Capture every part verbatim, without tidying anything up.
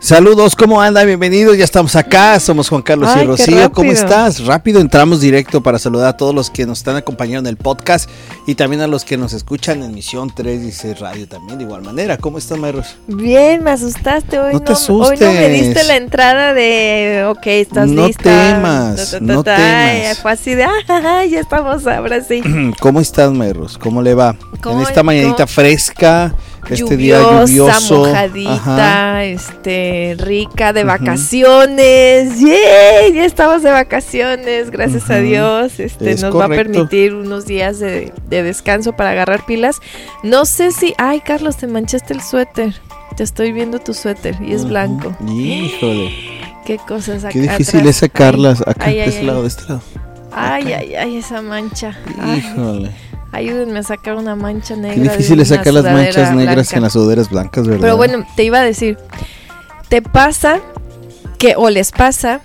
Saludos, ¿cómo anda? Bienvenidos, ya estamos acá, somos Juan Carlos Ay, y Rocío, rápido. ¿Cómo estás? Rápido, entramos directo para saludar a todos los que nos están acompañando en el podcast y también a los que nos escuchan en Misión tres dieciséis Radio también de igual manera. ¿Cómo estás, Mayros? Bien, me asustaste hoy. No te no, asustes. Hoy no me diste la entrada de, ok, estás No lista. temas, Ta, ta, ta, no ta. temas. Fue así de, ah, ya estamos, ahora sí. ¿Cómo estás, Mayros? ¿Cómo le va? ¿Cómo- En esta mañanita cómo- fresca, este día Lluviosa, lluvioso. mojadita, Ajá. este, rica, de Ujú. vacaciones. ¡Yay! Ya estamos de vacaciones, gracias Ujú. a Dios. Este, Es nos va a correcto. permitir unos días de, de descanso para agarrar pilas. No sé si, ay, Carlos, te manchaste el suéter. Te estoy viendo tu suéter y es Ujú. blanco. Híjole, Qué cosas acá qué difícil atrás. es sacarlas acá, Ay, de ay, este ay. lado, de este lado. Ay, ay, ay, esa mancha. Ay, Híjole. ayúdenme a sacar una mancha negra. Qué de difícil es una sacar las manchas sudadera negras blanca. en las sudaderas blancas, ¿verdad? Pero bueno, te iba a decir, ¿te pasa que, o les pasa,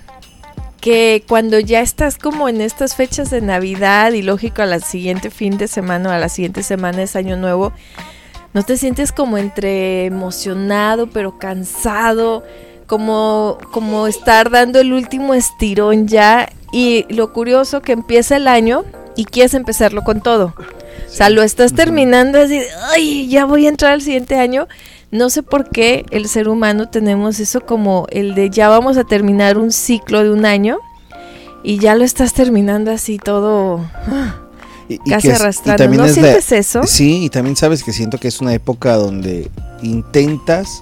que cuando ya estás como en estas fechas de Navidad y lógico a la siguiente fin de semana o a la siguiente semana es Año Nuevo, ¿no te sientes como entre emocionado pero cansado? Como, como estar dando el último estirón ya, y lo curioso que empieza el año y quieres empezarlo con todo. O sea, lo estás terminando así, ay, ya voy a entrar al siguiente año. No sé por qué el ser humano tenemos eso como el de ya vamos a terminar un ciclo de un año y ya lo estás terminando así todo ah, Y- y casi que es- y arrastrando. también ¿No es la- sientes eso? Sí, y también sabes que siento que es una época donde intentas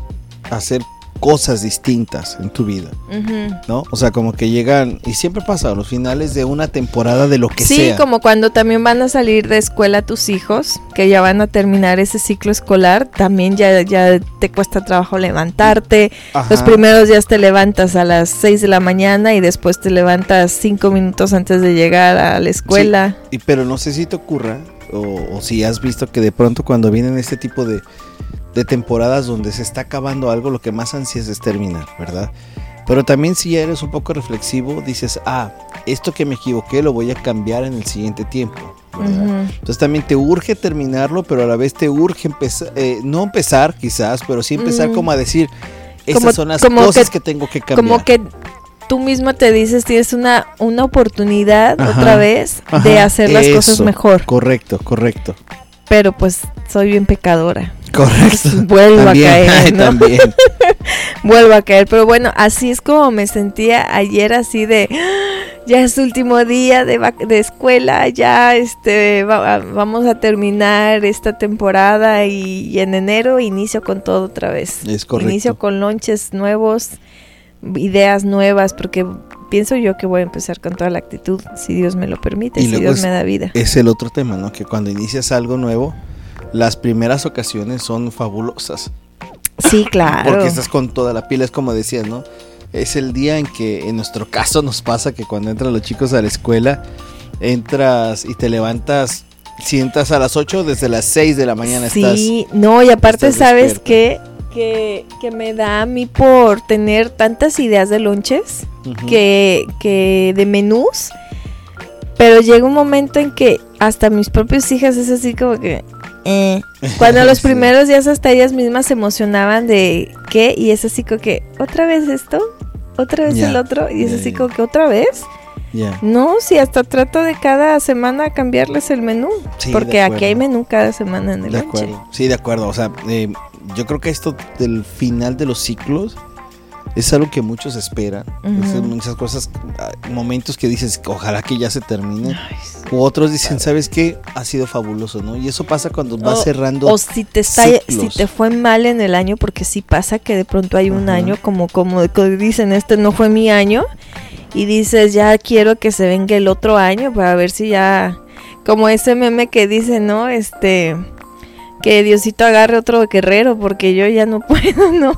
hacer cosas distintas en tu vida, Ujú. ¿no? O sea, como que llegan, y siempre pasa a los finales de una temporada de lo que Sí, sea. como cuando también van a salir de escuela tus hijos, que ya van a terminar ese ciclo escolar, también ya, ya te cuesta trabajo levantarte. Ajá. Los primeros días te levantas a las seis de la mañana y después te levantas cinco minutos antes de llegar a la escuela. Sí, y, pero no sé si te ocurra, o, o si has visto que de pronto cuando vienen este tipo de, de temporadas donde se está acabando algo, lo que más ansias es terminar, ¿verdad? Pero también si ya eres un poco reflexivo, dices, ah, esto que me equivoqué lo voy a cambiar en el siguiente tiempo, ¿verdad? Ujú. Entonces también te urge terminarlo, pero a la vez te urge empezar, eh, no empezar quizás, pero sí empezar Mm. como a decir, estas Como- son las como cosas que- que, tengo que cambiar. Como que tú mismo te dices, tienes una, una oportunidad Ajá, otra vez Ajá, de hacer las eso, cosas mejor. Correcto, correcto, Pero pues soy bien pecadora. correcto. Vuelvo También, a caer, ¿no? también. Vuelvo a caer. Pero bueno, así es como me sentía ayer, así de, "Ah, ya es último día de, vac- de escuela, ya este va- vamos a terminar esta temporada y, y en enero inicio con todo otra vez. Es correcto. Inicio con lonches nuevos, ideas nuevas, porque pienso yo que voy a empezar con toda la actitud, si Dios me lo permite, Y si luego Dios es- me da vida. Es el otro tema, ¿no? Que cuando inicias algo nuevo, las primeras ocasiones son fabulosas. Sí, claro. Porque estás con toda la pila, es como decías, ¿no? Es el día en que, en nuestro caso, nos pasa que cuando entran los chicos a la escuela, entras y te levantas, si entras a las ocho, desde las seis de la mañana estás. Sí, no, y aparte estás sabes despierta. que, que que me da a mí por tener tantas ideas de lonches, Ujú. que, que de menús, pero llega un momento en que hasta mis propias hijas es así como que eh. Cuando los Sí. primeros días hasta ellas mismas se emocionaban de qué, y es así como que otra vez esto, otra vez Ya, el otro, y es ya, así ya. como que otra vez. Ya. No, si hasta trato de cada semana cambiarles el menú, Sí, porque de aquí hay acuerdo. menú cada semana en el De lonche. acuerdo, sí, de acuerdo. O sea, eh, yo creo que esto del final de los ciclos es algo que muchos esperan. Ujú. Es muchas cosas, ah, momentos que dices, ojalá que ya se termine. Ay, sí. U otros dicen, ¿sabes qué? Ha sido fabuloso, ¿no? Y eso pasa cuando vas O- cerrando. O si te está, ciclos. si te fue mal en el año, porque sí pasa que de pronto hay un Ajá. año como como que dicen, este no fue mi año, y dices, ya quiero que se venga el otro año para ver si ya, como ese meme que dice, ¿no? Este, que Diosito agarre otro guerrero porque yo ya no puedo, ¿no?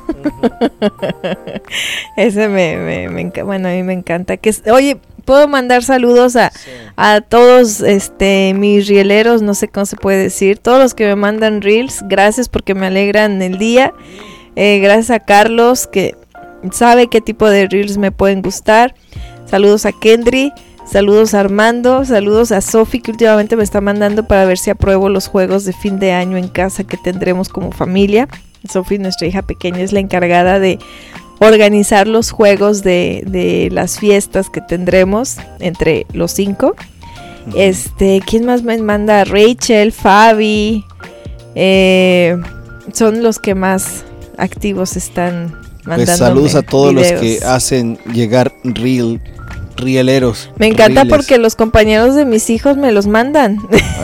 Ese me, me, me enca- bueno, a mí me encanta. Que es- oye, puedo mandar saludos a, a todos este mis rieleros, no sé cómo se puede decir, todos los que me mandan reels, gracias porque me alegran el día. Eh, gracias a Carlos que sabe qué tipo de reels me pueden gustar. Saludos a Kendry, saludos a Armando, saludos a Sofi que últimamente me está mandando para ver si apruebo los juegos de fin de año en casa que tendremos como familia. Sophie, nuestra hija pequeña, es la encargada de organizar los juegos de, de las fiestas que tendremos entre los cinco. Uh-huh. Este, ¿quién más me manda? Rachel, Fabi, eh, son los que más activos están mandando. Pues saludos a todos videos. Los que hacen llegar reel, rieleros. Me encanta reels. Porque los compañeros de mis hijos me los mandan.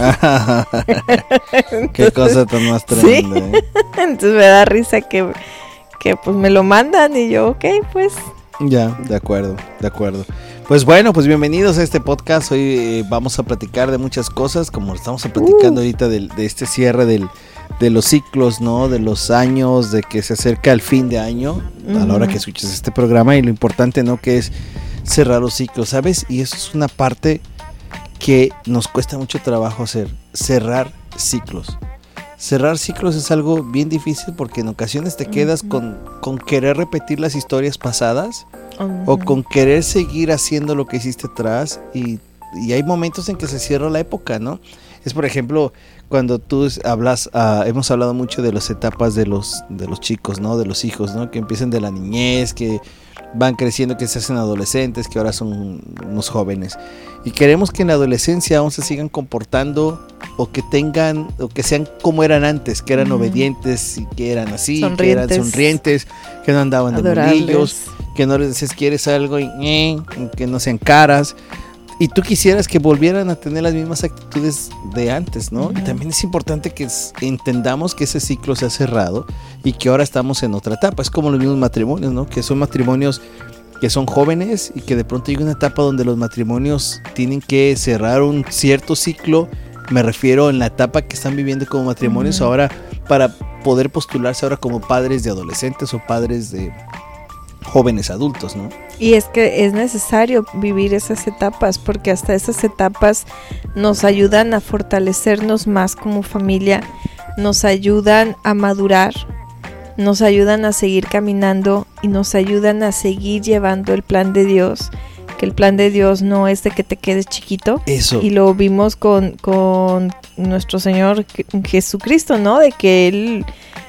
Qué cosa tan más tremenda. ¿Sí? ¿Eh? Entonces me da risa que, que pues me lo mandan y yo, ok, pues. Ya, de acuerdo, de acuerdo. Pues bueno, pues bienvenidos a este podcast. Hoy eh, vamos a platicar de muchas cosas, como estamos platicando uh. ahorita de, de este cierre del, de los ciclos, ¿no? De los años, de que se acerca el fin de año, uh-huh. a la hora que escuches este programa, y lo importante, ¿no? Que es cerrar los ciclos, ¿sabes? Y eso es una parte que nos cuesta mucho trabajo hacer, cerrar ciclos. Cerrar ciclos es algo bien difícil porque en ocasiones te quedas uh-huh. con, con querer repetir las historias pasadas uh-huh. o con querer seguir haciendo lo que hiciste atrás, y, y hay momentos en que se cierra la época, ¿no? Es, por ejemplo, cuando tú hablas, uh, hemos hablado mucho de las etapas de los, de los chicos, ¿no? De los hijos, ¿no? Que empiezan de la niñez, que van creciendo, que se hacen adolescentes, que ahora son unos jóvenes. Y queremos que en la adolescencia aún se sigan comportando o que tengan, o que sean como eran antes, que eran uh-huh. obedientes y que eran así, que eran sonrientes, que no andaban de bolillos, que no les decías quieres algo y eh, que no sean caras. Y tú quisieras que volvieran a tener las mismas actitudes de antes, ¿no? Uh-huh. Y también es importante que entendamos que ese ciclo se ha cerrado y que ahora estamos en otra etapa. Es como los mismos matrimonios, ¿no? Que son matrimonios que son jóvenes y que de pronto llega una etapa donde los matrimonios tienen que cerrar un cierto ciclo. Me refiero en la etapa que están viviendo como matrimonios uh-huh. ahora, para poder postularse ahora como padres de adolescentes o padres de jóvenes adultos, ¿no? Y es que es necesario vivir esas etapas, porque hasta esas etapas nos ayudan a fortalecernos más como familia, nos ayudan a madurar, nos ayudan a seguir caminando y nos ayudan a seguir llevando el plan de Dios, que el plan de Dios no es de que te quedes chiquito. Eso. Y lo vimos con, con nuestro Señor Jesucristo, ¿no? De que Él...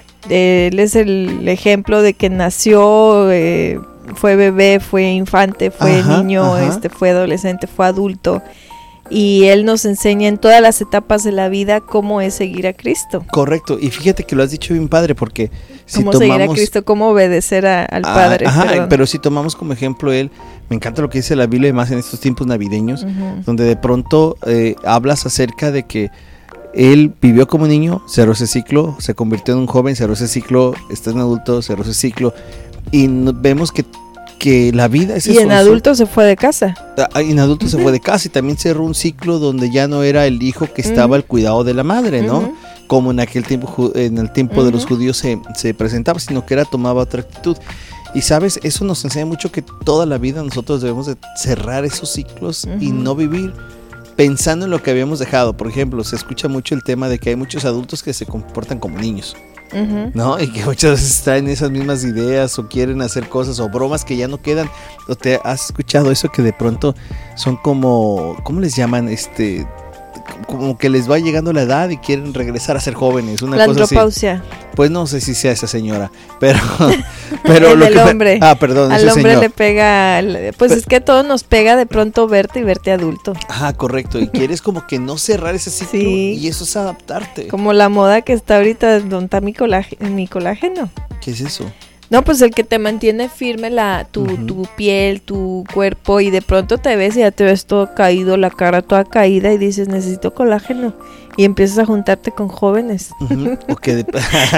Él es el ejemplo de que nació, eh, fue bebé, fue infante, fue ajá, niño, ajá. este fue adolescente, fue adulto, y Él nos enseña en todas las etapas de la vida cómo es seguir a Cristo. Correcto, y fíjate que lo has dicho bien padre, porque si cómo tomamos... seguir a Cristo, cómo obedecer a, al ah, Padre. Ajá, perdón. Pero si tomamos como ejemplo Él, me encanta lo que dice la Biblia, más en estos tiempos navideños, uh-huh. donde de pronto eh, hablas acerca de que Él vivió como niño, cerró ese ciclo, se convirtió en un joven, cerró ese ciclo, está en adulto, cerró ese ciclo, y no, vemos que, que la vida es y eso. Y en adulto se fue de casa. En adulto uh-huh. se fue de casa, y también cerró un ciclo donde ya no era el hijo que estaba uh-huh. al cuidado de la madre, ¿no? Uh-huh. Como en aquel tiempo, en el tiempo uh-huh. de los judíos se, se presentaba, sino que era tomaba otra actitud. Y sabes, eso nos enseña mucho que toda la vida nosotros debemos de cerrar esos ciclos uh-huh. y no vivir pensando en lo que habíamos dejado. Por ejemplo, se escucha mucho el tema de que hay muchos adultos que se comportan como niños, uh-huh. ¿no? Y que muchas veces traen esas mismas ideas o quieren hacer cosas o bromas que ya no quedan. ¿O te has escuchado eso que de pronto son como, ¿cómo les llaman? Este, como que les va llegando la edad y quieren regresar a ser jóvenes, una la cosa andropausia. Así. Pues no sé si sea esa señora, pero pero el lo del que hombre. Me, ah, perdón, al ese hombre señor. Le pega, pues pero, es que a todos nos pega de pronto verte y verte adulto. Ajá, correcto, y quieres como que no cerrar ese ciclo, sí. y eso es adaptarte. Como la moda que está ahorita, donde está mi colágeno, mi colágeno. ¿Qué es eso? No, pues el que te mantiene firme la tu, uh-huh. tu piel, tu cuerpo, y de pronto te ves y ya te ves todo caído, la cara toda caída, y dices, necesito colágeno, y empiezas a juntarte con jóvenes. Uh-huh. Okay, de...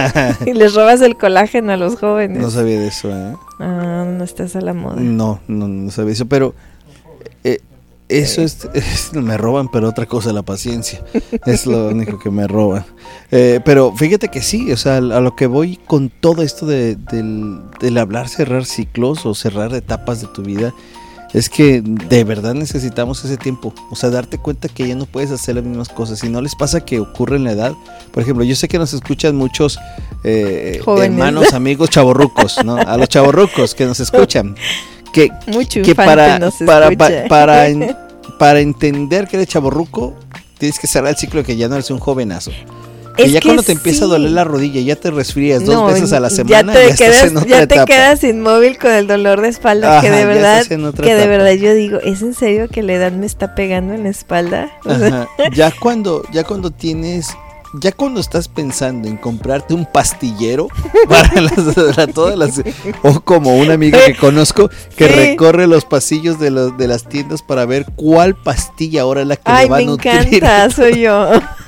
y les robas el colágeno a los jóvenes. No sabía de eso, ¿eh? Ah, no estás a la moda. No, no, no sabía eso, pero eh, eso es, es, me roban, pero otra cosa, la paciencia, es lo único que me roban. Eh, pero fíjate que sí, o sea, a lo que voy con todo esto de, del, del hablar, cerrar ciclos o cerrar etapas de tu vida, es que de verdad necesitamos ese tiempo, o sea, darte cuenta que ya no puedes hacer las mismas cosas. Si no les pasa que ocurre en la edad, por ejemplo, yo sé que nos escuchan muchos eh, hermanos, amigos chavorrucos, ¿no? A los chavorrucos que nos escuchan, que, Mucho que para, nos para, para, para, en, para entender que eres chavorruco, tienes que cerrar el ciclo de que ya no eres un jovenazo. Que Es ya que cuando te empieza sí. a doler la rodilla, ya te resfrías dos No, veces a la ya semana, te ya, quedas, estás en otra ya te etapa. quedas inmóvil con el dolor de espalda, Ajá, que de ya verdad, estás en otra que de etapa. verdad yo digo, ¿es en serio que la edad me está pegando en la espalda? O sea, Ajá. Ya cuando, ya cuando tienes, ya cuando estás pensando en comprarte un pastillero para, las, para todas las, o como una amiga que conozco que Sí. recorre los pasillos de, los, de las tiendas para ver cuál pastilla ahora es la que Ay, le va me a nutrir. encanta, soy yo.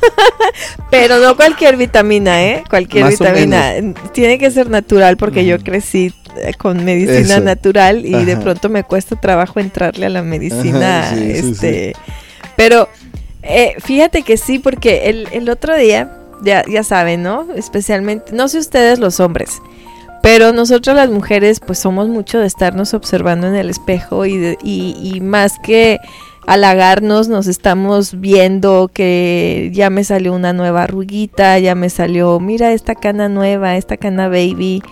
Pero no cualquier vitamina, ¿eh? Cualquier Más o vitamina. Tiene que ser natural porque Mm. yo crecí eh, con medicina Eso. natural y de Ajá. pronto me cuesta trabajo entrarle a la medicina. Ajá, sí, sí, este, Pero eh, fíjate que sí, porque el, el otro día, ya, ya saben, ¿no? Especialmente, no sé ustedes los hombres, pero nosotros las mujeres pues somos mucho de estarnos observando en el espejo y, de, y, y más que halagarnos nos estamos viendo que ya me salió una nueva arruguita, ya me salió, mira esta cana nueva, esta cana baby,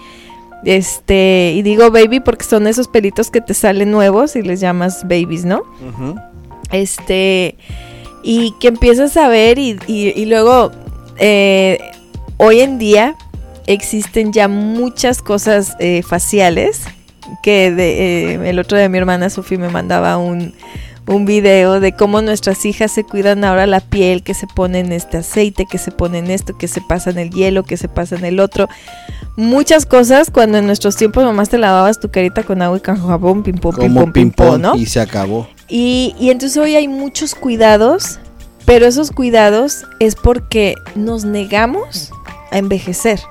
este, y digo baby porque son esos pelitos que te salen nuevos y les llamas babies, ¿no? Ujú. Este, y que empiezas a ver y, y, y luego eh, hoy en día existen ya muchas cosas eh, faciales que de, eh, el otro día mi hermana Sofía me mandaba un, un video de cómo nuestras hijas se cuidan ahora la piel, que se ponen este aceite, que se ponen esto, que se pasan el hielo, que se pasan el otro, muchas cosas cuando en nuestros tiempos nomás te lavabas tu carita con agua y con jabón, pim pum, pim Como pum, pim pum, ¿no? y se acabó. Y, y entonces hoy hay muchos cuidados, pero esos cuidados es porque nos negamos a envejecer.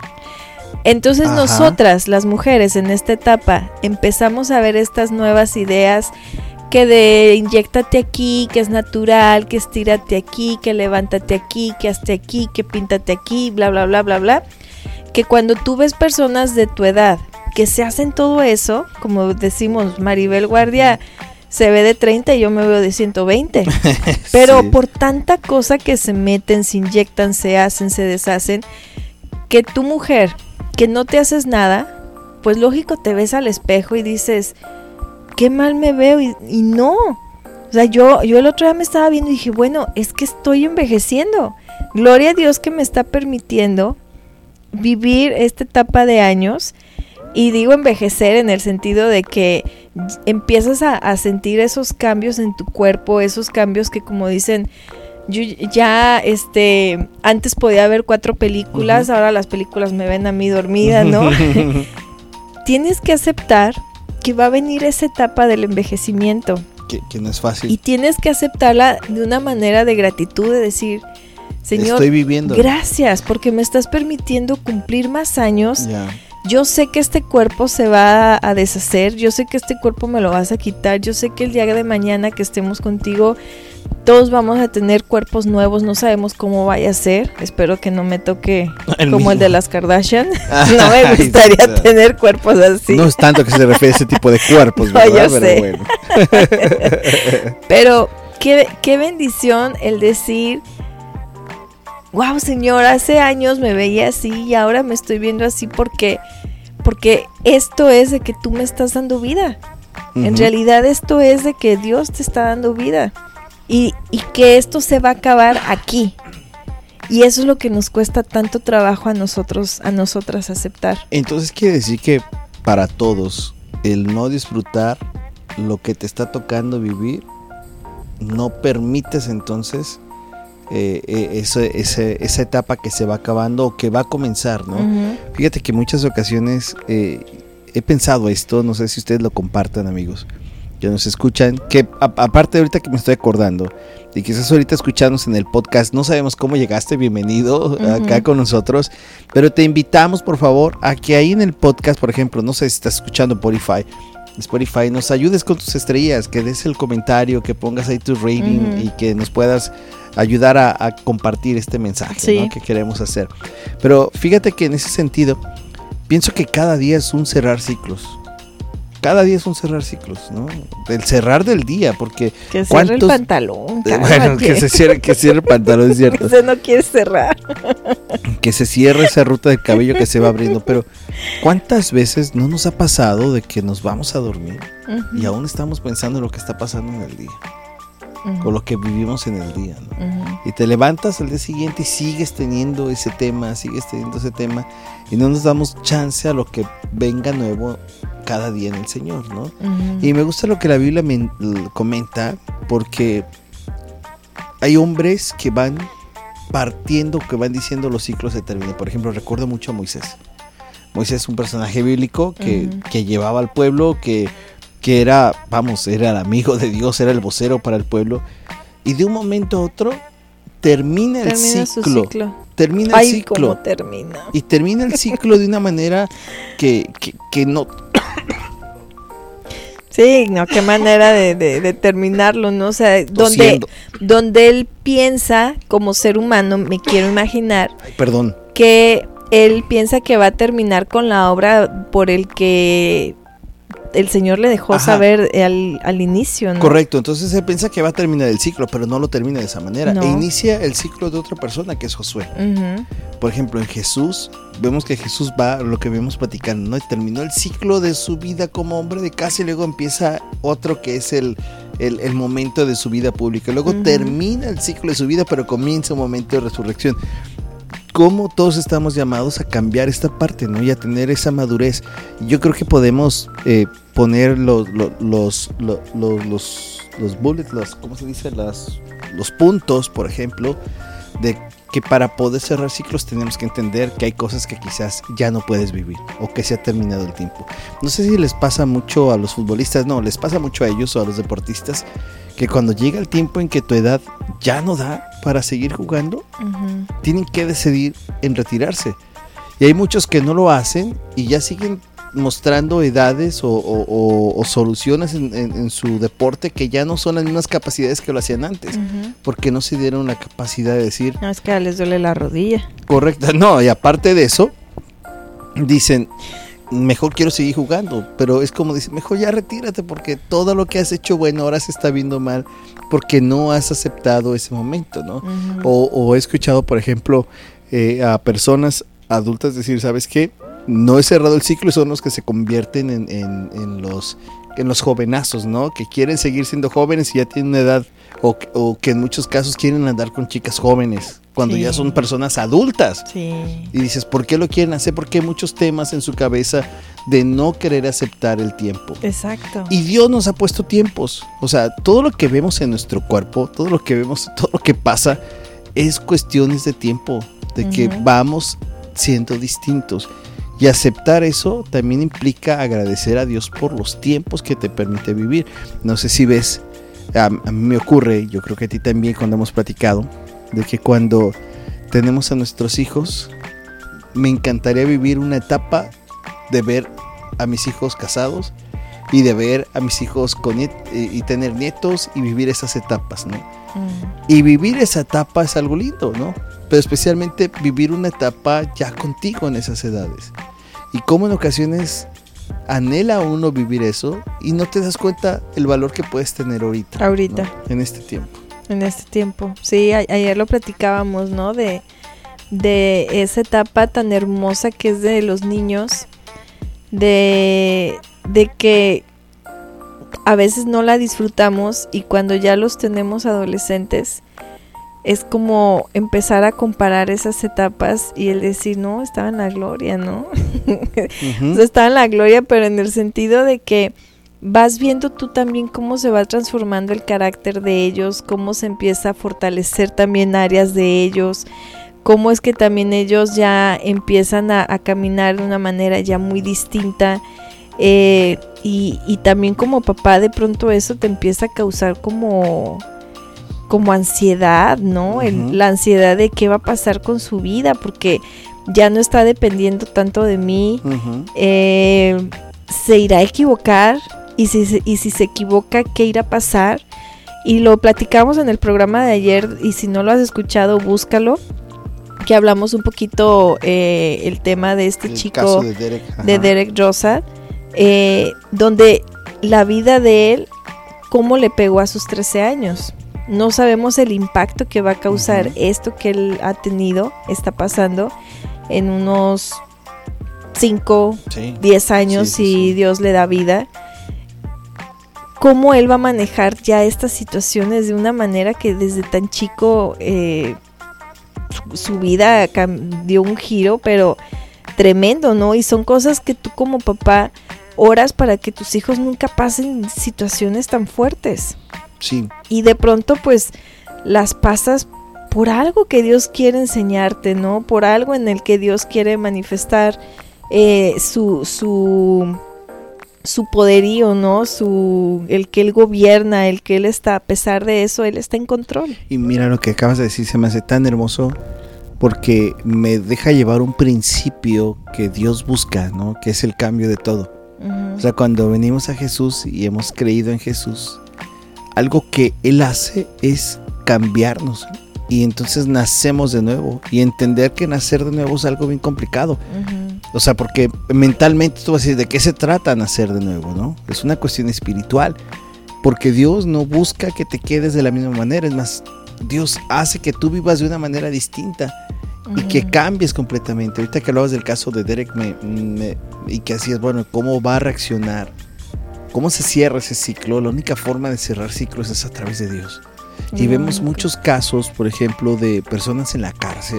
Entonces Ajá. nosotras, las mujeres en esta etapa, empezamos a ver estas nuevas ideas que de inyéctate aquí, que es natural, que estírate aquí, que levántate aquí, que hazte aquí, que píntate aquí, bla, bla, bla, bla, bla. Que cuando tú ves personas de tu edad que se hacen todo eso, como decimos, Maribel Guardia se ve de treinta y yo me veo de ciento veinte. Pero Sí. por tanta cosa que se meten, se inyectan, se hacen, se deshacen, que tu mujer, que no te haces nada, pues lógico te ves al espejo y dices, qué mal me veo, y, y no. O sea, yo, yo el otro día me estaba viendo y dije, bueno, es que estoy envejeciendo. Gloria a Dios que me está permitiendo vivir esta etapa de años. Y digo envejecer en el sentido de que empiezas a, a sentir esos cambios en tu cuerpo, esos cambios que como dicen, yo ya este antes podía ver cuatro películas, uh-huh. Ahora las películas me ven a mí dormida, ¿no? Tienes que aceptar que va a venir esa etapa del envejecimiento. Que, que no es fácil. Y tienes que aceptarla de una manera de gratitud, de decir, Señor, estoy viviendo. Gracias, porque me estás permitiendo cumplir más años. Ya. Yo sé que este cuerpo se va a deshacer, yo sé que este cuerpo me lo vas a quitar, yo sé que el día de mañana que estemos contigo, todos vamos a tener cuerpos nuevos, no sabemos cómo vaya a ser, espero que no me toque el como mismo. El de las Kardashian, no me gustaría Ay, tener cuerpos así. No es tanto que se refiere a ese tipo de cuerpos, No, ¿verdad? yo Pero sé. bueno. Pero qué, qué bendición el decir, wow, Señor, hace años me veía así y ahora me estoy viendo así porque, porque esto es de que tú me estás dando vida. Uh-huh. En realidad esto es de que Dios te está dando vida y, y que esto se va a acabar aquí. Y eso es lo que nos cuesta tanto trabajo a nosotros, a nosotras aceptar. Entonces quiere decir que para todos el no disfrutar lo que te está tocando vivir, no permites entonces Eh, eh, ese, ese, esa etapa que se va acabando o que va a comenzar, ¿no? Uh-huh. Fíjate que en muchas ocasiones eh, he pensado esto, no sé si ustedes lo compartan, amigos, que nos escuchan, que a, aparte de ahorita que me estoy acordando, y quizás ahorita escuchándonos en el podcast, no sabemos cómo llegaste, bienvenido uh-huh. acá con nosotros, pero te invitamos por favor a que ahí en el podcast, por ejemplo, no sé si estás escuchando Spotify, Spotify, nos ayudes con tus estrellas, que des el comentario, que pongas ahí tu rating uh-huh. y que nos puedas ayudar a, a compartir este mensaje, sí. ¿no? que queremos hacer. Pero fíjate que en ese sentido pienso que cada día es un cerrar ciclos. Cada día es un cerrar ciclos, ¿no? El cerrar del día, porque que cierre el pantalón. Eh, bueno, que se cierre, que cierre el pantalón, es cierto. Usted no quiere cerrar. Que se cierre esa ruta del cabello que se va abriendo. Pero ¿cuántas veces no nos ha pasado de que nos vamos a dormir uh-huh. y aún estamos pensando en lo que está pasando en el día? uh-huh. con lo que vivimos en el día, ¿no? Uh-huh. Y te levantas al día siguiente y sigues teniendo ese tema, sigues teniendo ese tema, y no nos damos chance a lo que venga nuevo cada día en el Señor, ¿no? Uh-huh. Y me gusta lo que la Biblia me comenta, porque hay hombres que van partiendo, que van diciendo los ciclos se terminan. Por ejemplo, recuerdo mucho a Moisés. Moisés es un personaje bíblico que, uh-huh. que llevaba al pueblo, que, que era, vamos, era el amigo de Dios, era el vocero para el pueblo. Y de un momento a otro termina, termina el ciclo. Su ciclo. Termina Ay, el ciclo. ¿cómo termina? Y termina el ciclo de una manera que, que, que no... Sí, no, qué manera de, de, de terminarlo, ¿no? O sea, donde, donde él piensa como ser humano, me quiero imaginar. Ay, perdón. Que él piensa que va a terminar con la obra por el que el Señor le dejó Ajá. saber al, al inicio, ¿no? Correcto, entonces él piensa que va a terminar el ciclo, pero no lo termina de esa manera. No. E inicia el ciclo de otra persona, que es Josué. Uh-huh. Por ejemplo, en Jesús, vemos que Jesús va, lo que vemos platicando, ¿no? Terminó el ciclo de su vida como hombre de casa y luego empieza otro que es el, el, el momento de su vida pública. Luego uh-huh. termina el ciclo de su vida, pero comienza un momento de resurrección. Cómo todos estamos llamados a cambiar esta parte, ¿no? Y a tener esa madurez. Yo creo que podemos eh, poner los los los, los los los los bullets, los, ¿cómo se dice? Las, los puntos, por ejemplo, de que para poder cerrar ciclos tenemos que entender que hay cosas que quizás ya no puedes vivir o que se ha terminado el tiempo. No sé si les pasa mucho a los futbolistas, no, les pasa mucho a ellos o a los deportistas, que cuando llega el tiempo en que tu edad ya no da para seguir jugando, uh-huh. tienen que decidir en retirarse. Y hay muchos que no lo hacen y ya siguen mostrando edades o, o, o, o soluciones en, en, en su deporte que ya no son las mismas capacidades que lo hacían antes, uh-huh. porque no se dieron la capacidad de decir... No, es que les duele la rodilla. Correcto, no, y aparte de eso, dicen... mejor quiero seguir jugando, pero es como decir, mejor ya retírate porque todo lo que has hecho bueno ahora se está viendo mal porque no has aceptado ese momento, ¿no? Uh-huh. O, o he escuchado, por ejemplo, eh, a personas adultas decir, ¿sabes qué? No he cerrado el ciclo y son los que se convierten en, en, en los en los jovenazos, ¿no? Que quieren seguir siendo jóvenes y ya tienen una edad, o, o que en muchos casos quieren andar con chicas jóvenes cuando sí. ya son personas adultas. Sí. Y dices, ¿por qué lo quieren hacer? Porque hay muchos temas en su cabeza de no querer aceptar el tiempo. Exacto. Y Dios nos ha puesto tiempos. O sea, todo lo que vemos en nuestro cuerpo, todo lo que vemos, todo lo que pasa, es cuestiones de tiempo, de uh-huh. que vamos siendo distintos. Y aceptar eso también implica agradecer a Dios por los tiempos que te permite vivir. No sé si ves, a, a mí me ocurre, yo creo que a ti también cuando hemos platicado, de que cuando tenemos a nuestros hijos, me encantaría vivir una etapa de ver a mis hijos casados y de ver a mis hijos con niet- y tener nietos y vivir esas etapas, ¿no? Mm. Y vivir esa etapa es algo lindo, ¿no? Pero especialmente vivir una etapa ya contigo en esas edades. Y cómo en ocasiones anhela uno vivir eso y no te das cuenta el valor que puedes tener ahorita. Ahorita. ¿No? En este tiempo. En este tiempo. Sí, a- ayer lo platicábamos, ¿no? De, de esa etapa tan hermosa que es de los niños. De, de que a veces no la disfrutamos y cuando ya los tenemos adolescentes es como empezar a comparar esas etapas y el decir, no, estaba en la gloria, ¿no? Uh-huh. O sea, estaba en la gloria, pero en el sentido de que vas viendo tú también cómo se va transformando el carácter de ellos, cómo se empieza a fortalecer también áreas de ellos, cómo es que también ellos ya empiezan a, a caminar de una manera ya muy distinta. Eh, y, y también como papá de pronto eso te empieza a causar como... como ansiedad, ¿no? Uh-huh. El, la ansiedad de qué va a pasar con su vida, porque ya no está dependiendo tanto de mí. Uh-huh. Eh, se irá a equivocar y si, y si se equivoca, ¿qué irá a pasar? Y lo platicamos en el programa de ayer y si no lo has escuchado, búscalo, que hablamos un poquito eh, el tema de este el chico caso de Derek, de Derek Rosa, eh, donde la vida de él, cómo le pegó a sus trece años. No sabemos el impacto que va a causar uh-huh. esto que él ha tenido, está pasando en unos cinco, diez años sí, sí, si sí. Dios le da vida. cómo él va a manejar ya estas situaciones de una manera que desde tan chico eh, su, su vida dio un giro, pero tremendo, ¿no? Y son cosas que tú como papá oras para que tus hijos nunca pasen situaciones tan fuertes. Sí. Y de pronto pues las pasas por algo que Dios quiere enseñarte, ¿no? Por algo en el que Dios quiere manifestar eh, su, su, su poderío, ¿no? Su, el que Él gobierna, el que Él está, a pesar de eso, Él está en control. Y mira lo que acabas de decir, se me hace tan hermoso porque me deja llevar un principio que Dios busca, ¿no? Que es el cambio de todo. Uh-huh. O sea, cuando venimos a Jesús y hemos creído en Jesús, algo que Él hace es cambiarnos. Y entonces nacemos de nuevo. Y entender que nacer de nuevo es algo bien complicado. Uh-huh. O sea, porque mentalmente tú vas a decir, ¿de qué se trata nacer de nuevo? ¿No? Es una cuestión espiritual. Porque Dios no busca que te quedes de la misma manera. Es más, Dios hace que tú vivas de una manera distinta. Uh-huh. Y que cambies completamente. Ahorita que hablabas del caso de Derek me, me, y que hacías, bueno, ¿cómo va a reaccionar? ¿Cómo se cierra ese ciclo? La única forma de cerrar ciclos es a través de Dios. Y vemos muchos casos, por ejemplo, de personas en la cárcel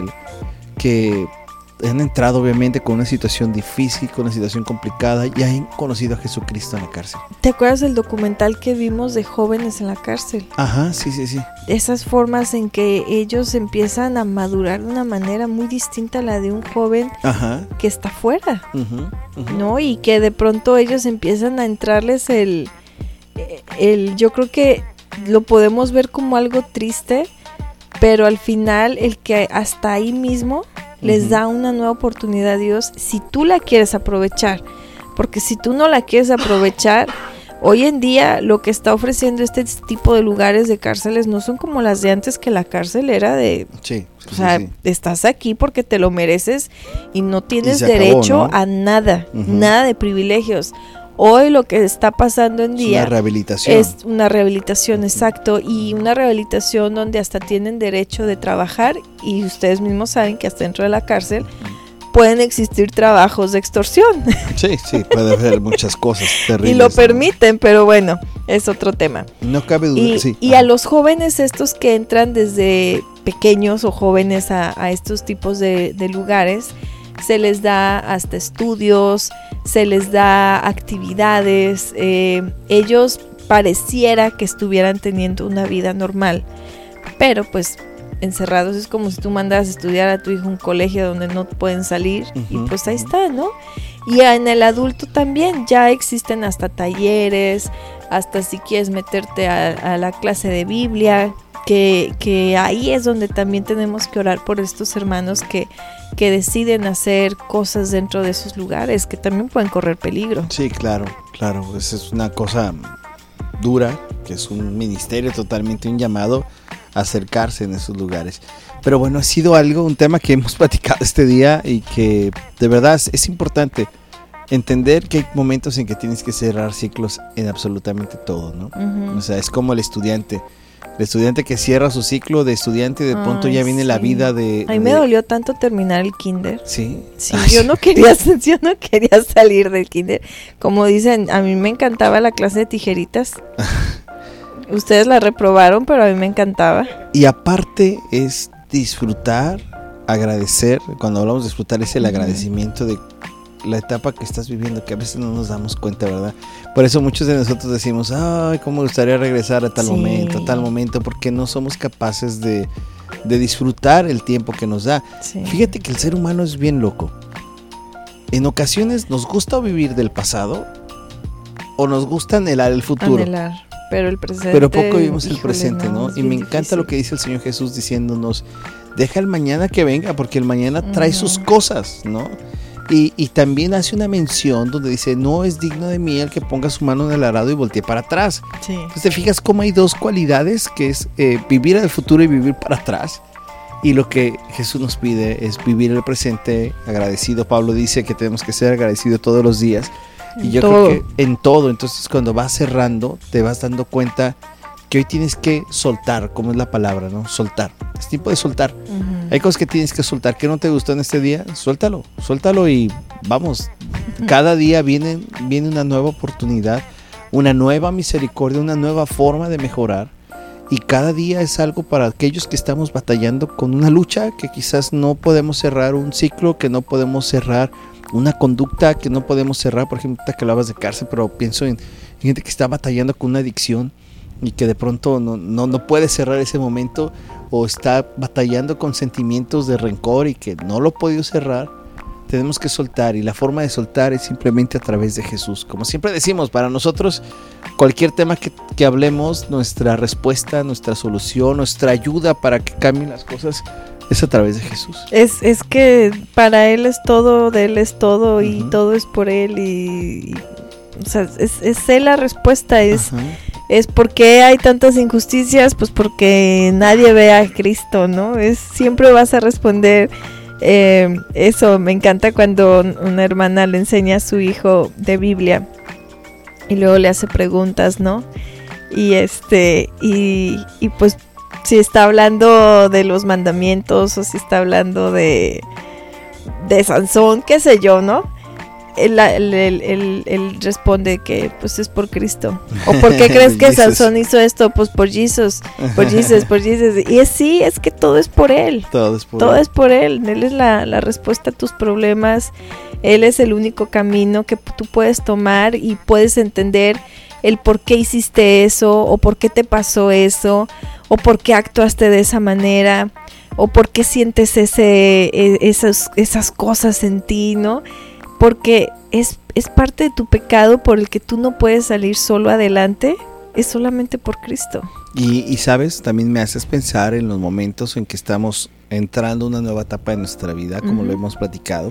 que han entrado obviamente con una situación difícil, con una situación complicada y han conocido a Jesucristo en la cárcel. ¿Te acuerdas del documental que vimos de jóvenes en la cárcel? Ajá, sí, sí, sí. Esas formas en que ellos empiezan a madurar de una manera muy distinta a la de un joven Ajá. que está fuera, uh-huh, uh-huh. ¿no? Y que de pronto ellos empiezan a entrarles el, el, yo creo que lo podemos ver como algo triste, pero al final el que hasta ahí mismo les uh-huh. da una nueva oportunidad a Dios si tú la quieres aprovechar, porque si tú no la quieres aprovechar, hoy en día lo que está ofreciendo este tipo de lugares de cárceles no son como las de antes, que la cárcel era de, sí, sí, o sea, sí. estás aquí porque te lo mereces y no tienes y derecho acabó, ¿no? a nada, uh-huh. nada de privilegios. Hoy lo que está pasando en día es una rehabilitación. Es una rehabilitación, exacto, y una rehabilitación donde hasta tienen derecho de trabajar, y ustedes mismos saben que hasta dentro de la cárcel pueden existir trabajos de extorsión. Sí, sí, puede haber muchas cosas terribles. Y lo permiten, ¿no? Pero bueno, es otro tema. No cabe duda, y, sí. Y a los jóvenes estos que entran desde pequeños o jóvenes a, a estos tipos de, de lugares, se les da hasta estudios, se les da actividades, eh, ellos pareciera que estuvieran teniendo una vida normal, pero pues encerrados es como si tú mandaras a estudiar a tu hijo a un colegio donde no pueden salir, uh-huh. y pues ahí está, ¿no? Y en el adulto también ya existen hasta talleres, hasta si quieres meterte a, a la clase de Biblia, que, que ahí es donde también tenemos que orar por estos hermanos que, que deciden hacer cosas dentro de esos lugares, que también pueden correr peligro. Sí, claro, claro, esa es una cosa dura, que es un ministerio totalmente, un llamado a acercarse en esos lugares. Pero bueno, ha sido algo, un tema que hemos platicado este día y que de verdad es, es importante entender que hay momentos en que tienes que cerrar ciclos en absolutamente todo, ¿no? Uh-huh. O sea, es como el estudiante. El estudiante que cierra su ciclo de estudiante y de pronto Ay, ya viene sí. la vida de... A mí me de... dolió tanto terminar el kinder. Sí. Sí, yo no quería, yo no quería salir del kinder. Como dicen, a mí me encantaba la clase de tijeritas. Ustedes la reprobaron, pero a mí me encantaba. Y aparte es disfrutar, agradecer. Cuando hablamos de disfrutar es el uh-huh. agradecimiento de la etapa que estás viviendo, que a veces no nos damos cuenta, ¿verdad? Por eso muchos de nosotros decimos, ay, cómo me gustaría regresar a tal sí. momento, a tal momento, porque no somos capaces de, de disfrutar el tiempo que nos da. Sí. Fíjate que el ser humano es bien loco. En ocasiones nos gusta vivir del pasado o nos gusta anhelar el futuro. Anhelar, pero el presente. Pero poco vivimos el presente, ¿no? no y me encanta difícil. Lo que dice el Señor Jesús diciéndonos, deja el mañana que venga, porque el mañana trae uh-huh. sus cosas, ¿no? Y, y también hace una mención donde dice, no es digno de mí el que ponga su mano en el arado y voltee para atrás. Sí. Entonces te fijas cómo hay dos cualidades, que es eh, vivir el futuro y vivir para atrás. Y lo que Jesús nos pide es vivir el presente agradecido. Pablo dice que tenemos que ser agradecidos todos los días. Y yo todo. creo que en todo. Entonces cuando vas cerrando, te vas dando cuenta que hoy tienes que soltar, como es la palabra, ¿no? Soltar. Es tiempo de soltar. Uh-huh. Hay cosas que tienes que soltar. ¿Qué no te gustó en este día? Suéltalo, suéltalo y vamos. Cada día viene, viene una nueva oportunidad, una nueva misericordia, una nueva forma de mejorar. Y cada día es algo para aquellos que estamos batallando con una lucha, que quizás no podemos cerrar un ciclo, que no podemos cerrar una conducta, que no podemos cerrar. Por ejemplo, que hablabas de cárcel, pero pienso en gente que está batallando con una adicción y que de pronto no, no, no puede cerrar ese momento, o está batallando con sentimientos de rencor y que no lo ha podido cerrar. Tenemos que soltar, y la forma de soltar es simplemente a través de Jesús. Como siempre decimos, para nosotros cualquier tema que, que hablemos, nuestra respuesta, nuestra solución, nuestra ayuda para que cambien las cosas es a través de Jesús. Es, es que para Él es todo, de Él es todo, y uh-huh. todo es por Él, y, y o sea, es, es Él la respuesta, es, uh-huh. es ¿por qué hay tantas injusticias? Pues porque nadie ve a Cristo, ¿no? Es, siempre vas a responder. Eh, eso, me encanta cuando una hermana le enseña a su hijo de Biblia y luego le hace preguntas, ¿no? Y este, y, y pues si está hablando de los mandamientos, o si está hablando de, de Sansón, qué sé yo, ¿no? Él, él, él, él, él responde que pues es por Cristo. ¿O por qué crees que Sansón hizo esto? Pues por Jesús, por Jesús, por Jesús. Y es sí, es que todo es por Él. Todo es por todo Él. es por Él. Él es la, la respuesta a tus problemas. Él es el único camino que tú puedes tomar y puedes entender el por qué hiciste eso, o por qué te pasó eso, o por qué actuaste de esa manera, o por qué sientes ese, esas, esas cosas en ti, ¿no? Porque es, es parte de tu pecado por el que tú no puedes salir solo adelante, es solamente por Cristo. Y, y sabes, también me haces pensar en los momentos en que estamos entrando a una nueva etapa de nuestra vida, como uh-huh. lo hemos platicado,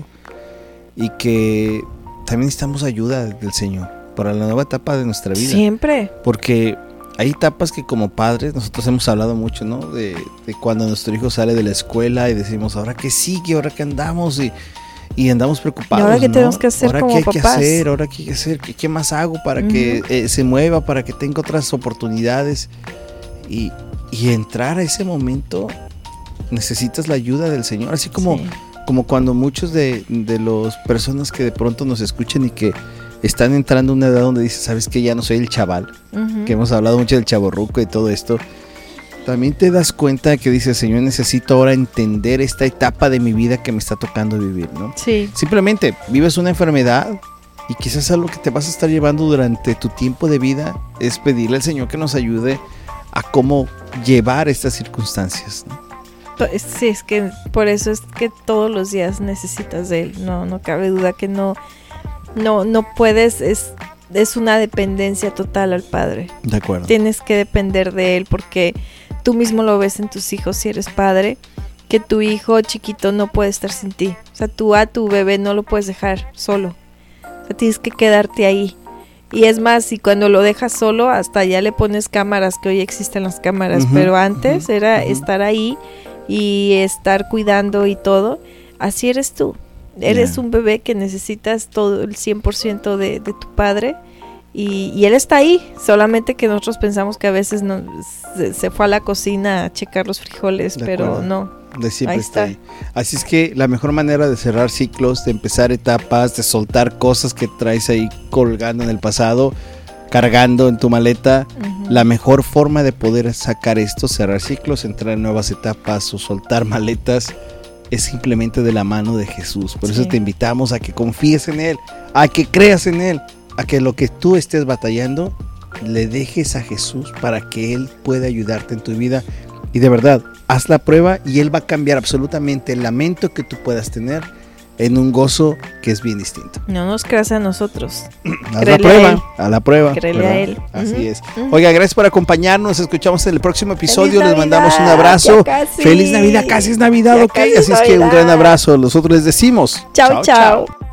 y que también necesitamos ayuda del Señor para la nueva etapa de nuestra vida. Siempre. Porque hay etapas que como padres, nosotros hemos hablado mucho, ¿no? De, de cuando nuestro hijo sale de la escuela y decimos, ¿ahora qué sigue? ¿Ahora qué andamos? Y Y andamos preocupados, ¿y ahora qué ¿no? tenemos que hacer ¿Ahora como qué hay papás? que hacer? ¿Ahora qué hay que hacer? ¿Qué, qué más hago para uh-huh. que eh, se mueva, para que tenga otras oportunidades? Y, y entrar a ese momento necesitas la ayuda del Señor. Así como, sí. como cuando muchos de, de las personas que de pronto nos escuchan y que están entrando a una edad donde dicen, ¿sabes qué? Ya no soy el chaval. Uh-huh. Que hemos hablado mucho del chavorruco y todo esto. También te das cuenta de que dices, Señor, necesito ahora entender esta etapa de mi vida que me está tocando vivir, ¿no? Sí. Simplemente vives una enfermedad y quizás algo que te vas a estar llevando durante tu tiempo de vida es pedirle al Señor que nos ayude a cómo llevar estas circunstancias, ¿no? Sí, es que por eso es que todos los días necesitas de Él. No, no cabe duda que no, no, no puedes, es, es una dependencia total al Padre. De acuerdo. Tienes que depender de Él porque tú mismo lo ves en tus hijos si eres padre, que tu hijo chiquito no puede estar sin ti. O sea, tú a tu bebé no lo puedes dejar solo. O sea, tienes que quedarte ahí. Y es más, si cuando lo dejas solo, hasta ya le pones cámaras, que hoy existen las cámaras, uh-huh, pero antes uh-huh, era uh-huh. estar ahí y estar cuidando y todo. Así eres tú. Eres yeah. un bebé que necesitas todo el cien por ciento de, de tu padre. Y, y él está ahí, solamente que nosotros pensamos que a veces no, se, se fue a la cocina a checar los frijoles, de pero acuerdo. no. De siempre ahí está. está ahí. Así es que la mejor manera de cerrar ciclos, de empezar etapas, de soltar cosas que traes ahí colgando en el pasado, cargando en tu maleta, uh-huh. la mejor forma de poder sacar esto, cerrar ciclos, entrar en nuevas etapas o soltar maletas, es simplemente de la mano de Jesús. Por sí. eso te invitamos a que confíes en Él, a que creas en Él, a que lo que tú estés batallando le dejes a Jesús para que Él pueda ayudarte en tu vida. Y de verdad, haz la prueba y Él va a cambiar absolutamente el lamento que tú puedas tener en un gozo que es bien distinto. No nos creas a nosotros. Haz Créele la prueba, a, a la prueba. Créele ¿verdad? a Él. Así uh-huh. es. Oiga, gracias por acompañarnos. Nos escuchamos en el próximo episodio. Les mandamos un abrazo. Feliz Navidad, casi es Navidad, ya ok. Así es, es que un gran abrazo. Nosotros les decimos. Chao, chao. chao.